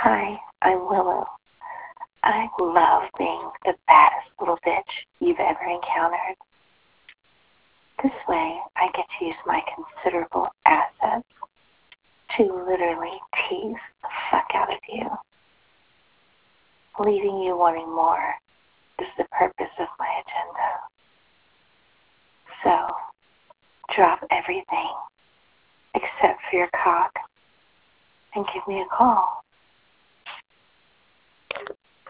Hi, I'm Willow. I love being the baddest little bitch you've ever encountered. This way, I get to use my considerable assets to literally tease the fuck out of you. Leaving you wanting more is the purpose of my agenda. So, drop everything except for your cock and give me a call.